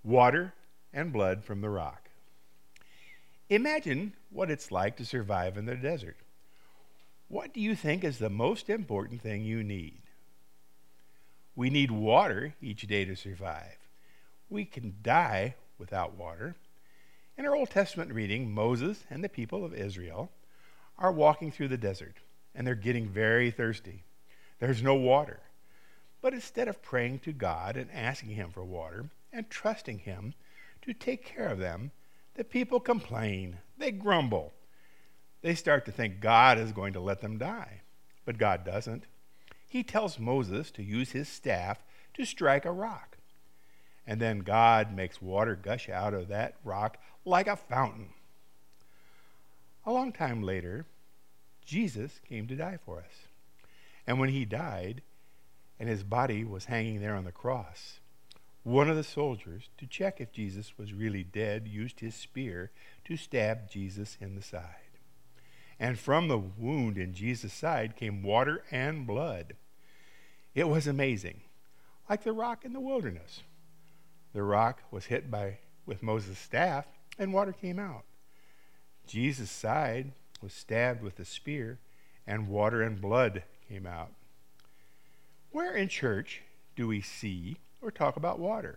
water and blood from the rock. Imagine what it's like to survive in the desert. What do you think is the most important thing you need? We need water each day to survive. We can die without water. In our Old Testament reading, Moses and the people of Israel are walking through the desert, and they're getting very thirsty. There's no water. But instead of praying to God and asking him for water and trusting him to take care of them, the people complain. They grumble. They start to think God is going to let them die. But God doesn't. He tells Moses to use his staff to strike a rock. And then God makes water gush out of that rock like a fountain. A long time later, Jesus came to die for us. And when he died, and his body was hanging there on the cross, one of the soldiers, to check if Jesus was really dead, used his spear to stab Jesus in the side. And from the wound in Jesus' side came water and blood. It was amazing, like the rock in the wilderness. The rock was hit with Moses' staff, and water came out. Jesus' side was stabbed with a spear, and water and blood came out. Where in church do we see or talk about water?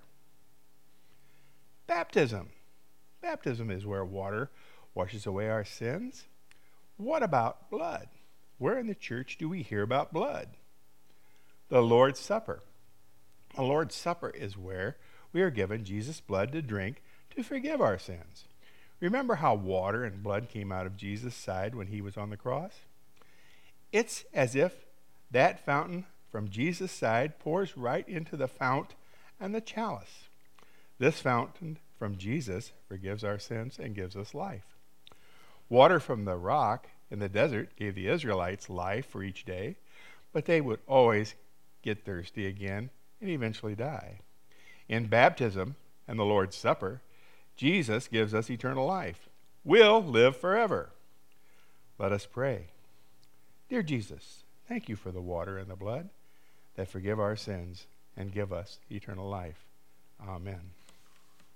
Baptism. Baptism is where water washes away our sins. What about blood? Where in the church do we hear about blood? The Lord's Supper. The Lord's Supper is where we are given Jesus' blood to drink to forgive our sins. Remember how water and blood came out of Jesus' side when he was on the cross? It's as if that fountain from Jesus' side pours right into the fount and the chalice. This fountain from Jesus forgives our sins and gives us life. Water from the rock in the desert gave the Israelites life for each day, but they would always get thirsty again and eventually die. In baptism and the Lord's Supper, Jesus gives us eternal life. We'll live forever. Let us pray. Dear Jesus, thank you for the water and the blood that forgive our sins and give us eternal life. Amen.